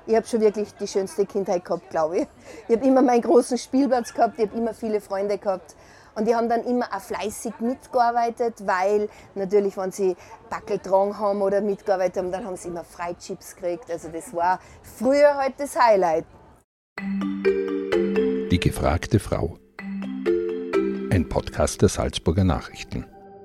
Ich habe schon wirklich die schönste Kindheit gehabt, glaube ich. Ich habe immer meinen großen Spielplatz gehabt, ich habe immer viele Freunde gehabt. Und die haben dann immer auch fleißig mitgearbeitet, weil natürlich, wenn sie Backel getragen haben oder mitgearbeitet haben, dann haben sie immer Freichips gekriegt. Also das war früher halt das Highlight. Die gefragte Frau. Ein Podcast der Salzburger Nachrichten.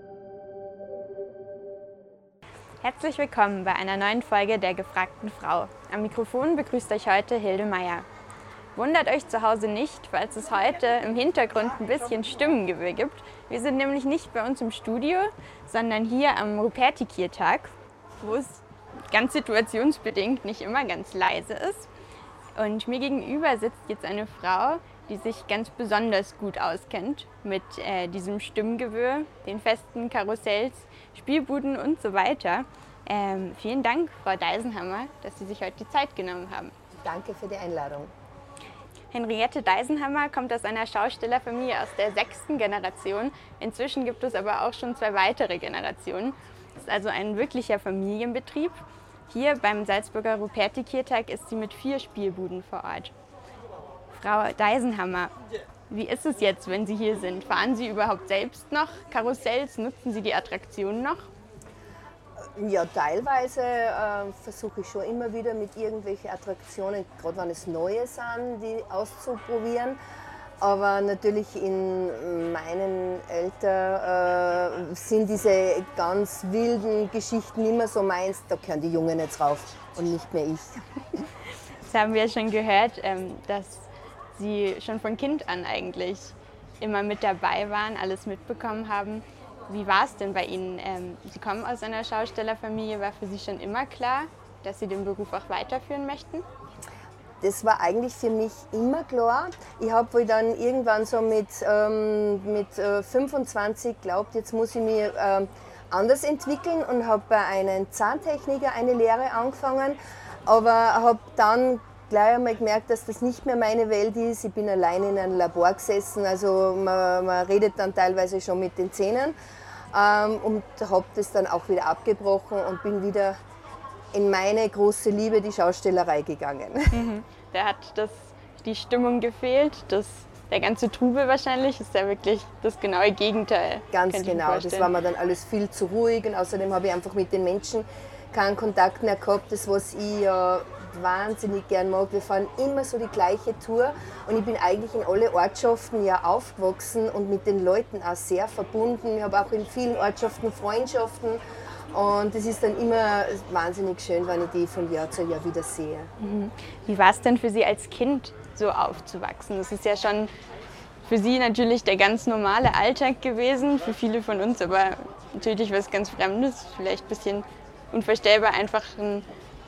Herzlich willkommen bei einer neuen Folge der gefragten Frau. Am Mikrofon begrüßt euch heute Hilde Meyer. Wundert euch zu Hause nicht, falls es heute im Hintergrund ein bisschen Stimmengewirr gibt. Wir sind nämlich nicht bei uns im Studio, sondern hier am Rupertikiertag, wo es ganz situationsbedingt nicht immer ganz leise ist. Und mir gegenüber sitzt jetzt eine Frau, die sich ganz besonders gut auskennt mit diesem Stimmengewirr, den festen Karussells, Spielbuden und so weiter. Vielen Dank, Frau Deisenhammer, dass Sie sich heute die Zeit genommen haben. Danke für die Einladung. Henriette Deisenhammer kommt aus einer Schaustellerfamilie aus der 6. Generation. Inzwischen gibt es aber auch schon 2 weitere Generationen. Es ist also ein wirklicher Familienbetrieb. Hier beim Salzburger Rupertikiertag ist sie mit 4 Spielbuden vor Ort. Frau Deisenhammer, wie ist es jetzt, wenn Sie hier sind? Fahren Sie überhaupt selbst noch Karussells? Nutzen Sie die Attraktionen noch? Ja, teilweise versuche ich schon immer wieder mit irgendwelchen Attraktionen, gerade wenn es neue sind, die auszuprobieren. Aber natürlich in meinem Alter sind diese ganz wilden Geschichten immer so meins, da gehören die Jungen jetzt rauf und nicht mehr ich. Das haben wir schon gehört, dass Sie schon von Kind an eigentlich immer mit dabei waren, alles mitbekommen haben. Wie war es denn bei Ihnen? Sie kommen aus einer Schaustellerfamilie, war für Sie schon immer klar, dass Sie den Beruf auch weiterführen möchten? Das war eigentlich für mich immer klar. Ich habe wohl dann irgendwann so mit 25 geglaubt, jetzt muss ich mich anders entwickeln und habe bei einem Zahntechniker eine Lehre angefangen, aber habe dann gleich einmal gemerkt, dass das nicht mehr meine Welt ist. Ich bin allein in einem Labor gesessen, also man redet dann teilweise schon mit den Zähnen und habe das dann auch wieder abgebrochen und bin wieder in meine große Liebe, die Schaustellerei, gegangen. Mhm. Da hat die Stimmung gefehlt, der ganze Trubel wahrscheinlich, ist ja wirklich das genaue Gegenteil. Ganz genau, das war mir dann alles viel zu ruhig und außerdem habe ich einfach mit den Menschen keinen Kontakt mehr gehabt, das was ich ja wahnsinnig gern mag. Wir fahren immer so die gleiche Tour und ich bin eigentlich in alle Ortschaften ja aufgewachsen und mit den Leuten auch sehr verbunden. Ich habe auch in vielen Ortschaften Freundschaften und es ist dann immer wahnsinnig schön, wenn ich die von Jahr zu Jahr wieder sehe. Mhm. Wie war es denn für Sie als Kind so aufzuwachsen? Das ist ja schon für Sie natürlich der ganz normale Alltag gewesen, für viele von uns aber natürlich was ganz Fremdes, vielleicht ein bisschen unvorstellbar, einfach eine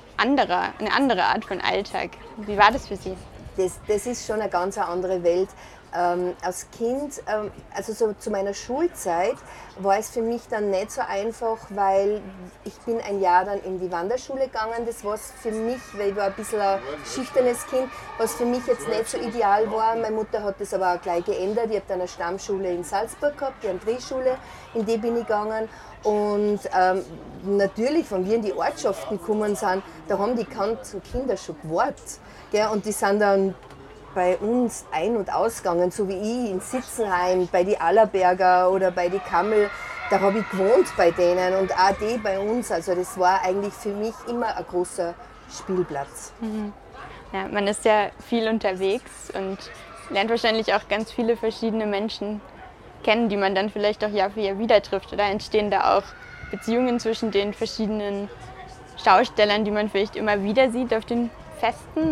andere Art von Alltag. Wie war das für Sie? Das ist schon eine ganz andere Welt. Als Kind, also so zu meiner Schulzeit, war es für mich dann nicht so einfach, weil ich bin ein Jahr dann in die Wanderschule gegangen. Das war für mich, weil ich war ein bisschen ein schüchternes Kind, was für mich jetzt nicht so ideal war. Meine Mutter hat das aber auch gleich geändert. Ich habe dann eine Stammschule in Salzburg gehabt, die André-Schule, in die bin ich gegangen. Und natürlich, wenn wir in die Ortschaften gekommen sind, da haben die Kinder schon gewartet. Gell? Und die sind dann bei uns ein- und ausgegangen, so wie ich in Sitzenheim, bei die Allerberger oder bei die Kammel. Da habe ich gewohnt bei denen und auch die bei uns. Also das war eigentlich für mich immer ein großer Spielplatz. Mhm. Ja, man ist ja viel unterwegs und lernt wahrscheinlich auch ganz viele verschiedene Menschen kennen, die man dann vielleicht auch Jahr für Jahr wieder trifft. Oder entstehen da auch Beziehungen zwischen den verschiedenen Schaustellern, die man vielleicht immer wieder sieht auf den Festen?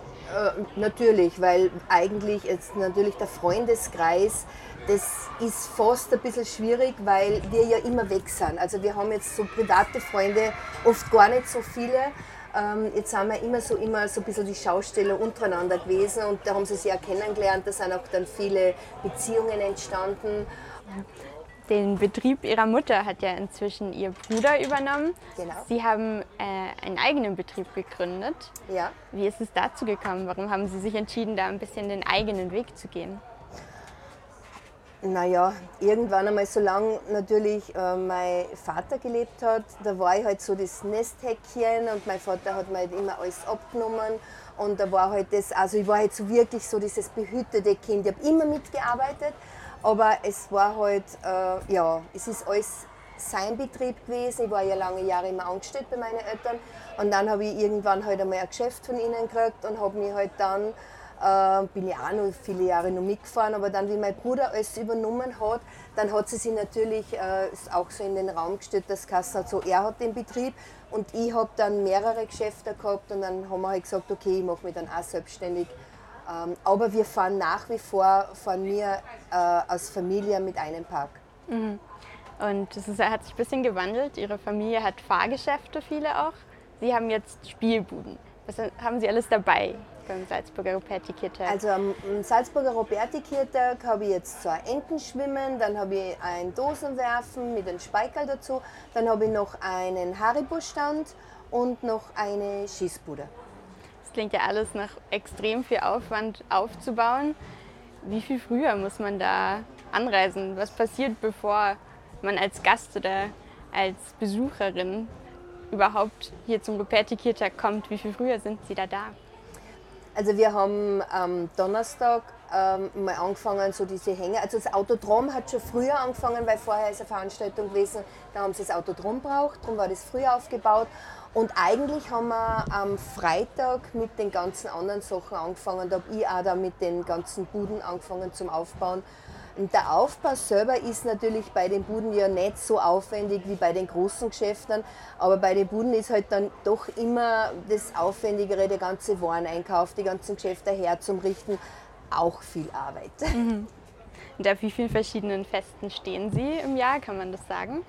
Natürlich, weil eigentlich jetzt natürlich der Freundeskreis, das ist fast ein bisschen schwierig, weil wir ja immer weg sind. Also wir haben jetzt so private Freunde, oft gar nicht so viele. Jetzt sind wir immer so ein bisschen die Schausteller untereinander gewesen und da haben sie sich ja kennengelernt, da sind auch dann viele Beziehungen entstanden. Den Betrieb Ihrer Mutter hat ja inzwischen Ihr Bruder übernommen. Genau. Sie haben einen eigenen Betrieb gegründet. Ja. Wie ist es dazu gekommen? Warum haben Sie sich entschieden, da ein bisschen den eigenen Weg zu gehen? Naja, irgendwann einmal, solange natürlich mein Vater gelebt hat, da war ich halt so das Nesthäkchen und mein Vater hat mir halt immer alles abgenommen und da war halt das, also ich war halt so wirklich so dieses behütete Kind. Ich habe immer mitgearbeitet, aber es war halt, es ist alles sein Betrieb gewesen. Ich war ja lange Jahre immer angestellt bei meinen Eltern und dann habe ich irgendwann halt einmal ein Geschäft von ihnen gekriegt und habe mich halt dann bin ich auch noch viele Jahre noch mitgefahren, aber dann, wie mein Bruder alles übernommen hat, dann hat sie sich natürlich auch so in den Raum gestellt, dass Kassen hat, so er hat den Betrieb und ich habe dann mehrere Geschäfte gehabt und dann haben wir halt gesagt, okay, ich mache mich dann auch selbstständig. Aber wir fahren nach wie vor als Familie mit einem Park. Mhm. Und hat sich ein bisschen gewandelt. Ihre Familie hat Fahrgeschäfte, viele auch. Sie haben jetzt Spielbuden. Was haben Sie alles dabei beim Salzburger Ruperti-Kirtag? Also am Salzburger Ruperti-Kirtag habe ich jetzt so ein Entenschwimmen, dann habe ich ein Dosenwerfen mit einem Speikerl dazu, dann habe ich noch einen Haribo-Stand und noch eine Schießbude. Das klingt ja alles nach extrem viel Aufwand aufzubauen. Wie viel früher muss man da anreisen? Was passiert, bevor man als Gast oder als Besucherin überhaupt hier zum Ruperti-Kirtag kommt? Wie viel früher sind Sie da? Also wir haben am Donnerstag mal angefangen, so diese Hänge. Also das Autodrom hat schon früher angefangen, weil vorher ist eine Veranstaltung gewesen, da haben sie das Autodrom braucht, darum war das früher aufgebaut. Und eigentlich haben wir am Freitag mit den ganzen anderen Sachen angefangen. Da habe ich auch da mit den ganzen Buden angefangen zum Aufbauen. Und der Aufbau selber ist natürlich bei den Buden ja nicht so aufwendig wie bei den großen Geschäften, aber bei den Buden ist halt dann doch immer das Aufwendigere, der ganze Wareneinkauf, die ganzen Geschäfte herzurichten, auch viel Arbeit. Mhm. Und auf wie vielen verschiedenen Festen stehen Sie im Jahr, kann man das sagen?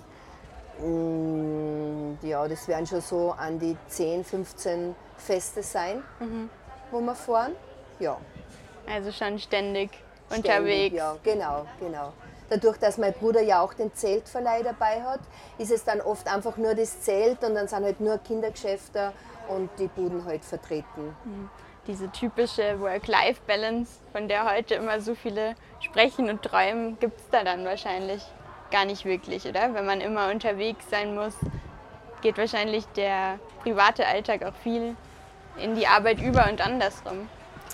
Ja, das werden schon so an die 10, 15 Feste sein, wo wir fahren. Ja. Also schon ständig unterwegs. Ja, genau. Dadurch, dass mein Bruder ja auch den Zeltverleih dabei hat, ist es dann oft einfach nur das Zelt und dann sind halt nur Kindergeschäfte und die Buden halt vertreten. Diese typische Work-Life-Balance, von der heute immer so viele sprechen und träumen, gibt es da dann wahrscheinlich gar nicht wirklich, oder? Wenn man immer unterwegs sein muss, geht wahrscheinlich der private Alltag auch viel in die Arbeit über und andersrum.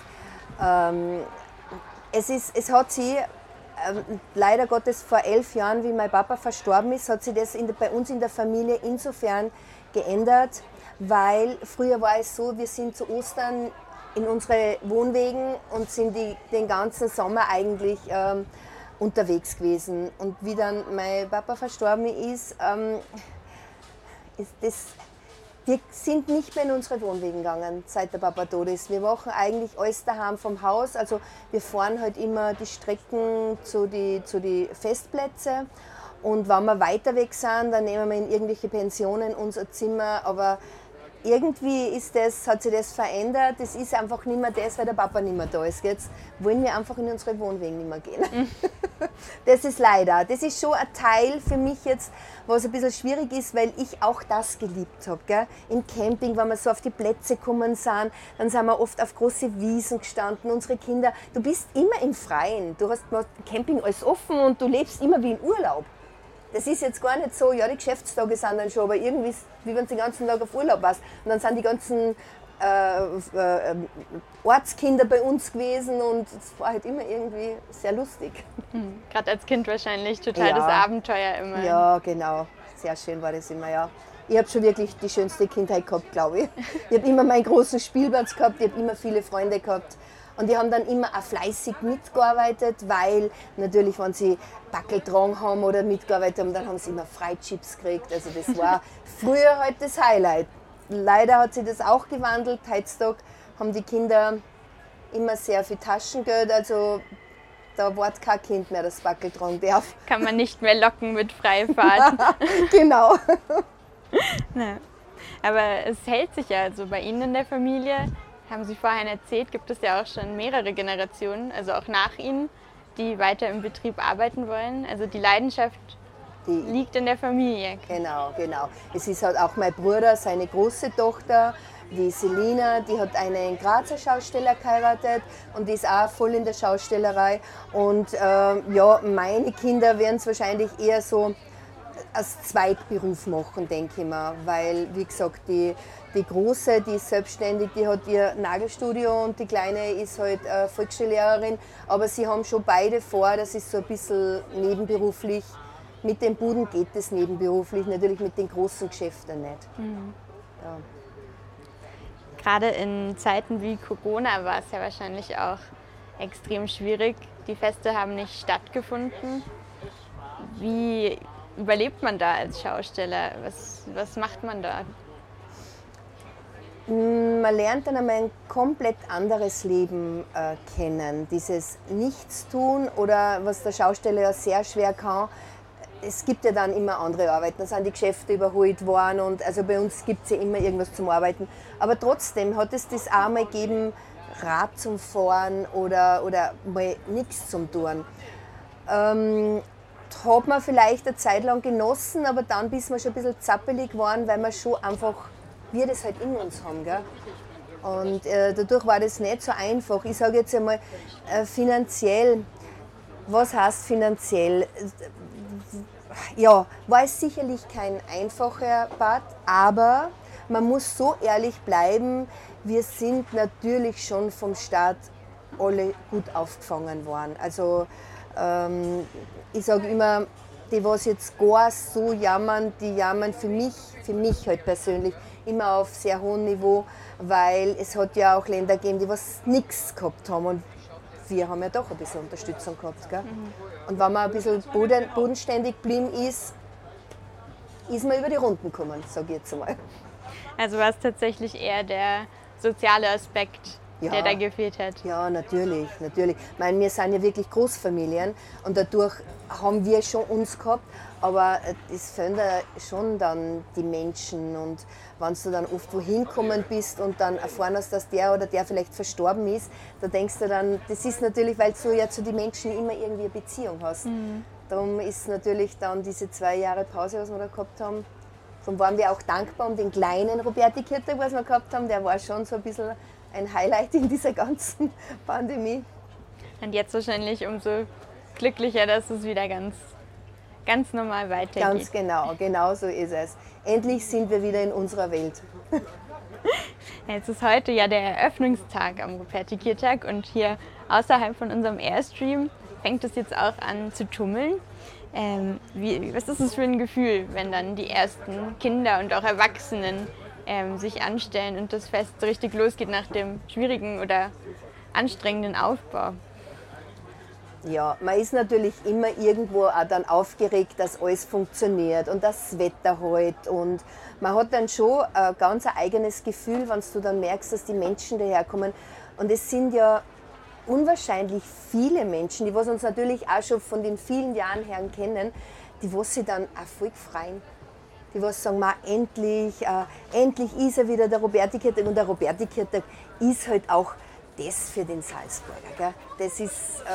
Es hat sich leider Gottes vor 11 Jahren, wie mein Papa verstorben ist, hat sich das bei uns in der Familie insofern geändert, weil früher war es so, wir sind zu Ostern in unsere Wohnwegen und sind den ganzen Sommer eigentlich unterwegs gewesen. Und wie dann mein Papa verstorben ist, wir sind nicht mehr in unsere Wohnwegen gegangen, seit der Papa tot ist. Wir machen eigentlich alles daheim vom Haus. Also wir fahren halt immer die Strecken zu die Festplätze. Und wenn wir weiter weg sind, dann nehmen wir in irgendwelche Pensionen unser Zimmer. Aber irgendwie hat sich das verändert. Es ist einfach nicht mehr das, weil der Papa nicht mehr da ist. Jetzt wollen wir einfach in unsere Wohnwegen nicht mehr gehen. Das ist leider. Das ist schon ein Teil für mich jetzt, was ein bisschen schwierig ist, weil ich auch das geliebt habe. Gell? Im Camping, wenn wir so auf die Plätze gekommen sind, dann sind wir oft auf große Wiesen gestanden. Unsere Kinder, du bist immer im Freien. Du hast Camping alles offen und du lebst immer wie in Urlaub. Das ist jetzt gar nicht so, ja, die Geschäftstage sind dann schon, aber irgendwie, wie wenn du den ganzen Tag auf Urlaub warst. Und dann sind die ganzen Ortskinder bei uns gewesen und es war halt immer irgendwie sehr lustig. Gerade als Kind wahrscheinlich total das Abenteuer immer. Ja, genau. Sehr schön war das immer, ja. Ich habe schon wirklich die schönste Kindheit gehabt, glaube ich. Ich habe immer meinen großen Spielplatz gehabt, ich habe immer viele Freunde gehabt. Und die haben dann immer auch fleißig mitgearbeitet, weil natürlich, wenn sie Backel getragen haben oder mitgearbeitet haben, dann haben sie immer Freichips gekriegt. Also das war früher halt das Highlight. Leider hat sich das auch gewandelt. Heutzutage haben die Kinder immer sehr viel Taschengeld, also da wird kein Kind mehr das Backel tragen darf. Kann man nicht mehr locken mit Freifahrten. Genau. Ja. Aber es hält sich ja also bei Ihnen in der Familie. Haben Sie vorhin erzählt, gibt es ja auch schon mehrere Generationen, also auch nach Ihnen, die weiter im Betrieb arbeiten wollen. Also die Leidenschaft liegt in der Familie. Genau. Es ist halt auch mein Bruder, seine große Tochter, Die Selina, die hat einen Grazer Schausteller geheiratet und die ist auch voll in der Schaustellerei. Und ja, meine Kinder werden es wahrscheinlich eher so als Zweitberuf machen, denke ich mal. Weil, wie gesagt, die Große, die ist selbstständig, die hat ihr Nagelstudio und die Kleine ist halt Volksschullehrerin. Aber sie haben schon beide vor, das ist so ein bisschen nebenberuflich. Mit den Buden geht es nebenberuflich, natürlich mit den großen Geschäften nicht. Ja. Gerade in Zeiten wie Corona war es ja wahrscheinlich auch extrem schwierig. Die Feste haben nicht stattgefunden. Wie überlebt man da als Schausteller? Was macht man da? Man lernt dann einmal ein komplett anderes Leben kennen. Dieses Nichtstun oder was der Schausteller ja sehr schwer kann. Es gibt ja dann immer andere Arbeiten, da sind die Geschäfte überholt worden und also bei uns gibt es ja immer irgendwas zum Arbeiten. Aber trotzdem hat es das auch mal gegeben, Rad zum Fahren oder mal nichts zum Tun. Hat man vielleicht eine Zeit lang genossen, aber dann bist man schon ein bisschen zappelig geworden, weil man schon einfach, wir das halt in uns haben. Gell? Und dadurch war das nicht so einfach. Ich sage jetzt einmal finanziell, was heißt finanziell? Ja, war es sicherlich kein einfacher Part, aber man muss so ehrlich bleiben, wir sind natürlich schon vom Staat alle gut aufgefangen worden. Also ich sage immer, die was jetzt gar so jammern, die jammern für mich halt persönlich immer auf sehr hohem Niveau, weil es hat ja auch Länder gegeben, die was nichts gehabt haben und wir haben ja doch ein bisschen Unterstützung gehabt. Gell? Und wenn man ein bisschen bodenständig geblieben ist, ist man über die Runden gekommen, sage ich jetzt einmal. Also war es tatsächlich eher der soziale Aspekt, der da gefehlt hat? Ja, natürlich. Ich meine, wir sind ja wirklich Großfamilien und dadurch haben wir schon uns gehabt, aber es fehlen da schon dann die Menschen und wenn du dann oft wohin gekommen bist und dann erfahren hast, dass der oder der vielleicht verstorben ist, da denkst du dann, das ist natürlich, weil du ja zu den Menschen immer irgendwie eine Beziehung hast. Darum ist natürlich dann diese 2 Jahre Pause, was wir da gehabt haben, darum waren wir auch dankbar um den kleinen Roberti Kirtag, was wir gehabt haben, der war schon so ein bisschen ein Highlight in dieser ganzen Pandemie. Und jetzt wahrscheinlich umso glücklicher, dass es wieder ganz normal weitergeht. Ganz genau so ist es. Endlich sind wir wieder in unserer Welt. Jetzt ist heute ja der Eröffnungstag am Roberti Kirtag und hier außerhalb von unserem Airstream fängt es jetzt auch an zu tummeln. Was ist es für ein Gefühl, wenn dann die ersten Kinder und auch Erwachsenen sich anstellen und das Fest so richtig losgeht nach dem schwierigen oder anstrengenden Aufbau? Ja, man ist natürlich immer irgendwo auch dann aufgeregt, dass alles funktioniert und das Wetter hält. Und man hat dann schon ein ganz eigenes Gefühl, wenn du dann merkst, dass die Menschen daherkommen. Und es sind ja unwahrscheinlich viele Menschen, die was uns natürlich auch schon von den vielen Jahren her kennen, die was sich dann auch voll freuen. Die was sagen, endlich ist er wieder der Roberti Kirtag. Und der Roberti Kirtag ist halt auch das für den Salzburger. Gell? Das ist...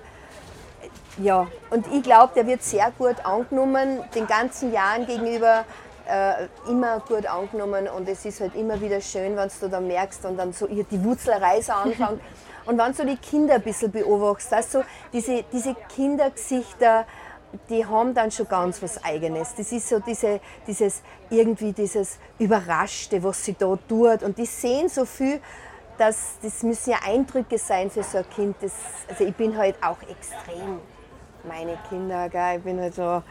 ja, und ich glaube, der wird sehr gut angenommen, den ganzen Jahren gegenüber immer gut angenommen und es ist halt immer wieder schön, wenn du dann merkst und dann so die Wutzlerei so anfängt und wenn du die Kinder ein bisschen beobachtest, also diese Kindergesichter, die haben dann schon ganz was Eigenes. Das ist so dieses Überraschte, was sie da tut und die sehen so viel, das müssen ja Eindrücke sein für so ein Kind. Also ich bin halt auch extrem meine Kinder, gell? Ich bin halt so...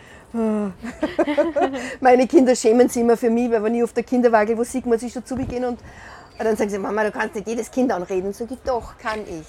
Meine Kinder schämen sich immer für mich, weil wenn ich auf der Kinderwagen, wo sieht man sich schon zugehen und dann sagen sie, Mama, du kannst nicht jedes Kind anreden. Sag ich, doch, kann ich.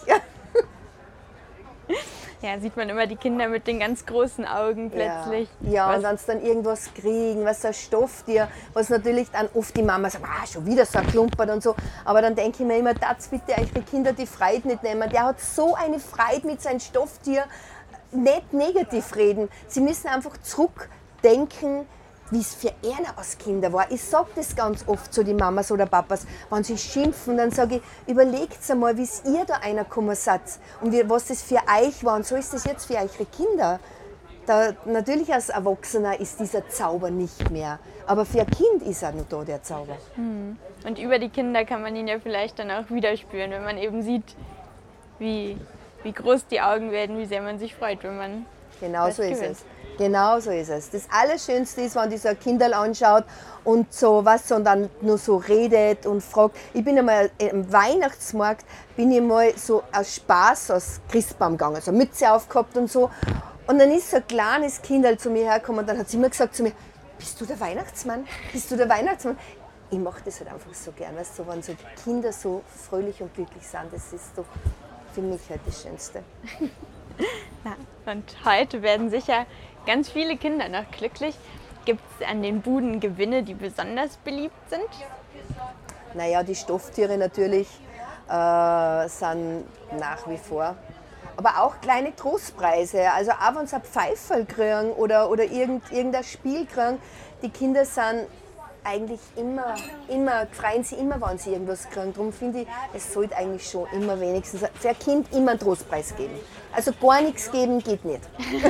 Ja, sieht man immer die Kinder mit den ganz großen Augen plötzlich. Ja, und wenn sie dann irgendwas kriegen, was so ein Stofftier, was natürlich dann oft die Mama sagt, schon wieder so ein Klumpert und so. Aber dann denke ich mir immer, das bitte eure Kinder die Freude nicht nehmen. Der hat so eine Freude mit seinem Stofftier, nicht negativ reden. Sie müssen einfach zurückdenken, wie es für ihn als Kinder war. Ich sage das ganz oft zu den Mamas oder Papas, wenn sie schimpfen, dann sage ich, überlegt einmal, wie ihr da reingekommen seid und was das für euch war und so ist das jetzt für eure Kinder. Natürlich als Erwachsener ist dieser Zauber nicht mehr, aber für ein Kind ist auch noch da, der Zauber. Und über die Kinder kann man ihn ja vielleicht dann auch wieder spüren, wenn man eben sieht, wie groß die Augen werden, wie sehr man sich freut, wenn man Genau so ist es. Genau so ist es. Das Allerschönste ist, wenn die so ein Kinderl anschaut und so was und dann nur so redet und fragt. Ich bin einmal am Weihnachtsmarkt, bin ich mal so aus Spaß aus Christbaum gegangen, so Mütze aufgehabt und so. Und dann ist so ein kleines Kinderl zu mir hergekommen und dann hat sie immer gesagt zu mir, bist du der Weihnachtsmann? Bist du der Weihnachtsmann? Ich mache das halt einfach so gern, weißt du, wenn so die Kinder so fröhlich und glücklich sind, das ist doch für mich halt das Schönste. Ja, und heute werden sicher ganz viele Kinder noch glücklich. Gibt es an den Buden Gewinne, die besonders beliebt sind? Naja, die Stofftiere natürlich sind nach wie vor. Aber auch kleine Trostpreise. Also auch wenn sie ein Pfeiferl kriegen oder irgendein Spiel kriegen, die Kinder sind eigentlich immer, freuen sie immer, wenn sie irgendwas kriegen. Darum finde ich, es sollte eigentlich schon immer wenigstens für ein Kind immer einen Trostpreis geben. Also gar nichts geben geht nicht.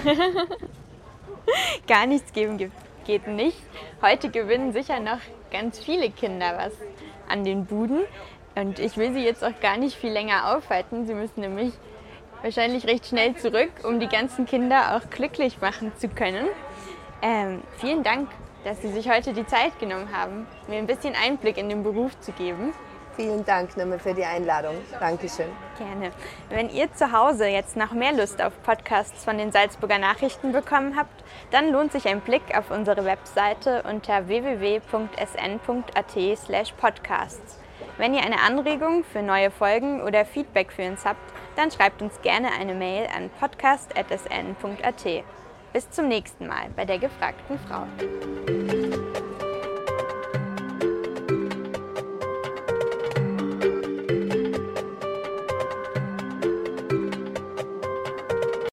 Gar nichts geben geht nicht. Heute gewinnen sicher noch ganz viele Kinder was an den Buden. Und ich will sie jetzt auch gar nicht viel länger aufhalten. Sie müssen nämlich wahrscheinlich recht schnell zurück, um die ganzen Kinder auch glücklich machen zu können. Vielen Dank, dass Sie sich heute die Zeit genommen haben, mir ein bisschen Einblick in den Beruf zu geben. Vielen Dank nochmal für die Einladung. Dankeschön. Gerne. Wenn ihr zu Hause jetzt noch mehr Lust auf Podcasts von den Salzburger Nachrichten bekommen habt, dann lohnt sich ein Blick auf unsere Webseite unter www.sn.at/podcasts. Wenn ihr eine Anregung für neue Folgen oder Feedback für uns habt, dann schreibt uns gerne eine Mail an podcast@sn.at. Bis zum nächsten Mal bei der gefragten Frau.